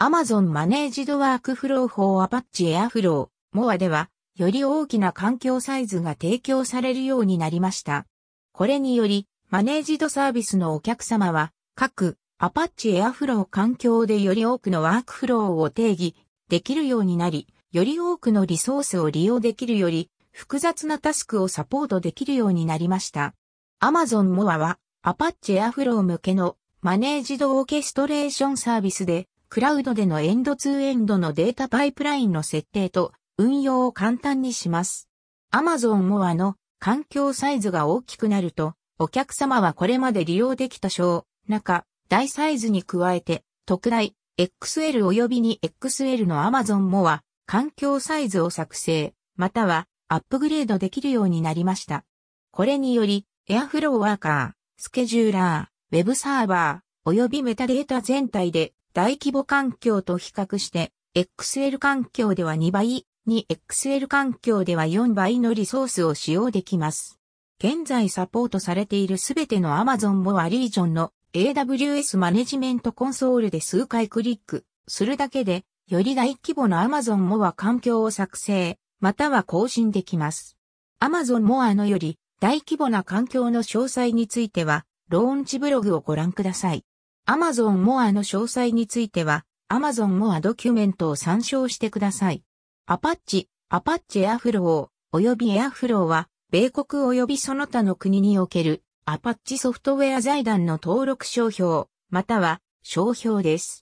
Amazon マネージドワークフロー4 Apache Airflow More では、より大きな環境サイズが提供されるようになりました。これにより、マネージドサービスのお客様は、各 Apache Airflow 環境でより多くのワークフローを定義できるようになり、より多くのリソースを利用できるより、複雑なタスクをサポートできるようになりました。Amazon More は、Apache Airflow 向けのマネージドオーケストレーションサービスで、クラウドでのエンドツーエンドのデータパイプラインの設定と運用を簡単にします。Amazon More の環境サイズが大きくなると、お客様はこれまで利用できた小、中、大サイズに加えて、特大、XL 及びに XL の Amazon More 環境サイズを作成、またはアップグレードできるようになりました。これにより、Airflow ワーカー、スケジューラー、ウェブサーバー、及びメタデータ全体で大規模環境と比較して、XL 環境では2倍、2XL 環境では4倍のリソースを使用できます。現在サポートされているすべての Amazon More リージョンの AWS マネジメントコンソールで数回クリックするだけで、より大規模な Amazon More 環境を作成、または更新できます。Amazon More のより大規模な環境の詳細については、ローンチブログをご覧ください。Amazon More の詳細については、Amazon More ドキュメントを参照してください。Apache Airflow 及び Airflow は、米国及びその他の国における Apache ソフトウェア財団の登録商標、または商標です。